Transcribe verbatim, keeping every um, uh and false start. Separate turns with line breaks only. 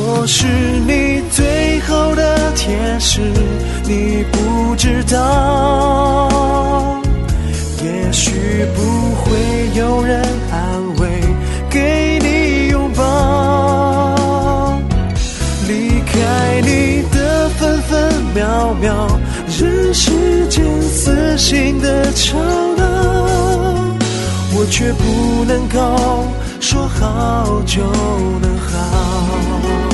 我是你最后的天使，你不知道，也许不会有人安慰，给你拥抱，离开你的分分秒秒，人世间死心的吵闹，我却不能够说好就能好。